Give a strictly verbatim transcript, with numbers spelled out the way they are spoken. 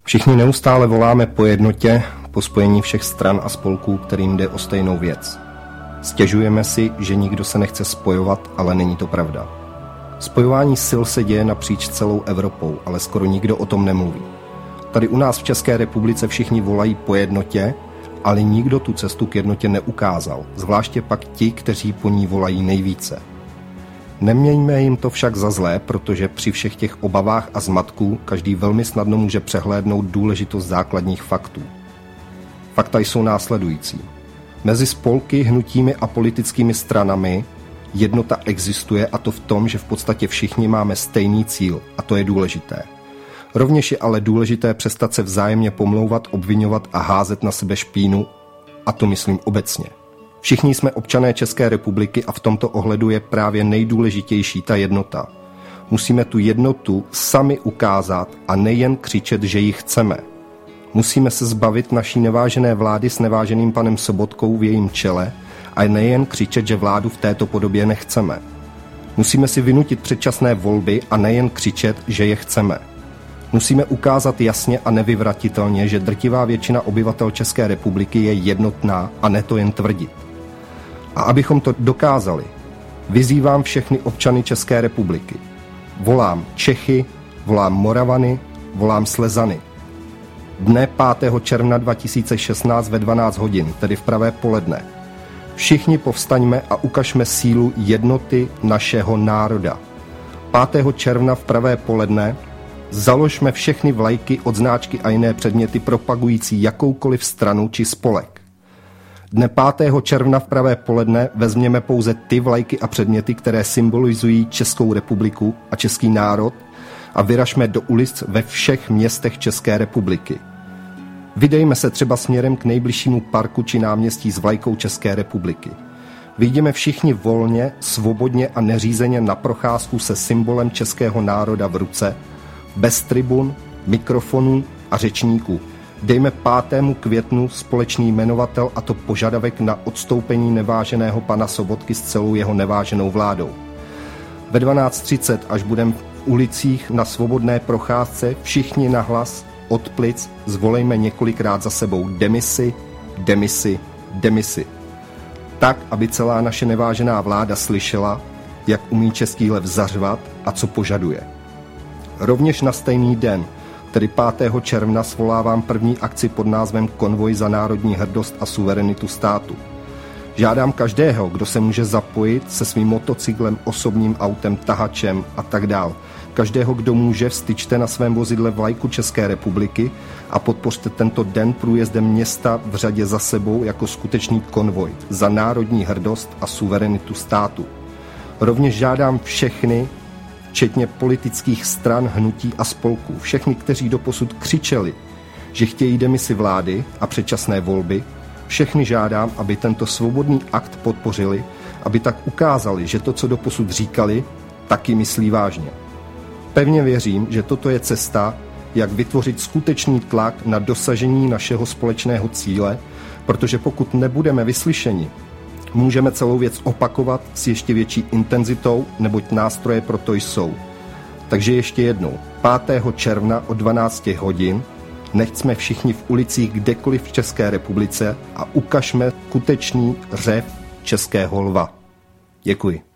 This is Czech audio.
Všichni neustále voláme po jednotě, po spojení všech stran a spolků, kterým jde o stejnou věc. Stěžujeme si, že nikdo se nechce spojovat, ale není to pravda. Spojování sil se děje napříč celou Evropou, ale skoro nikdo o tom nemluví. Tady u nás v České republice všichni volají po jednotě, ale nikdo tu cestu k jednotě neukázal, zvláště pak ti, kteří po ní volají nejvíce. Nemějme jim to však za zlé, protože při všech těch obavách a zmatků každý velmi snadno může přehlédnout důležitost základních faktů. Fakta jsou následující. Mezi spolky, hnutími a politickými stranami jednota existuje, a to v tom, že v podstatě všichni máme stejný cíl, a to je důležité. Rovněž je ale důležité přestat se vzájemně pomlouvat, obvinovat a házet na sebe špínu, a to myslím obecně. Všichni jsme občané České republiky a v tomto ohledu je právě nejdůležitější ta jednota. Musíme tu jednotu sami ukázat a nejen křičet, že ji chceme. Musíme se zbavit naší nevážené vlády s neváženým panem Sobotkou v jejím čele a nejen křičet, že vládu v této podobě nechceme. Musíme si vynutit předčasné volby a nejen křičet, že je chceme. Musíme ukázat jasně a nevyvratitelně, že drtivá většina obyvatel České republiky je jednotná a ne to jen tvrdit. A abychom to dokázali, vyzývám všechny občany České republiky. Volám Čechy, volám Moravany, volám Slezany. Dne pátého června dva tisíce šestnáct ve dvanáct hodin, tedy v pravé poledne. Všichni povstaňme a ukažme sílu jednoty našeho národa. pátého června v pravé poledne založme všechny vlajky, odznáčky a jiné předměty propagující jakoukoliv stranu či spolek. Dne pátého června v pravé poledne vezměme pouze ty vlajky a předměty, které symbolizují Českou republiku a český národ, a vyražme do ulic ve všech městech České republiky. Vydejme se třeba směrem k nejbližšímu parku či náměstí s vlajkou České republiky. Vyjdeme všichni volně, svobodně a neřízeně na procházku se symbolem českého národa v ruce, bez tribun, mikrofonů a řečníků. Dejme pátému květnu společný jmenovatel, a to požadavek na odstoupení neváženého pana Sobotky s celou jeho neváženou vládou. Ve dvanáct třicet, až budeme v ulicích na svobodné procházce, všichni nahlas od plic zvolejme několikrát za sebou demisi, demisi, demisi. Tak, aby celá naše nevážená vláda slyšela, jak umí český lev zařvat a co požaduje. Rovněž na stejný den, tedy pátého června, svolávám první akci pod názvem Konvoj za národní hrdost a suverenitu státu. Žádám každého, kdo se může zapojit se svým motocyklem, osobním autem, tahačem a tak dál. Každého, kdo může, vstyčte na svém vozidle vlajku České republiky a podpořte tento den průjezdem města v řadě za sebou jako skutečný konvoj za národní hrdost a suverenitu státu. Rovněž žádám všechny, včetně politických stran, hnutí a spolků, všechny, kteří doposud křičeli, že chtějí demisi vlády a předčasné volby, všechny žádám, aby tento svobodný akt podpořili, aby tak ukázali, že to, co doposud říkali, taky myslí vážně. Pevně věřím, že toto je cesta, jak vytvořit skutečný tlak na dosažení našeho společného cíle, protože pokud nebudeme vyslyšeni, můžeme celou věc opakovat s ještě větší intenzitou, neboť nástroje pro to jsou. Takže ještě jednou, pátého června od dvanácti hodin, nechť jsme všichni v ulicích kdekoliv v České republice a ukažme skutečný řev českého lva. Děkuji.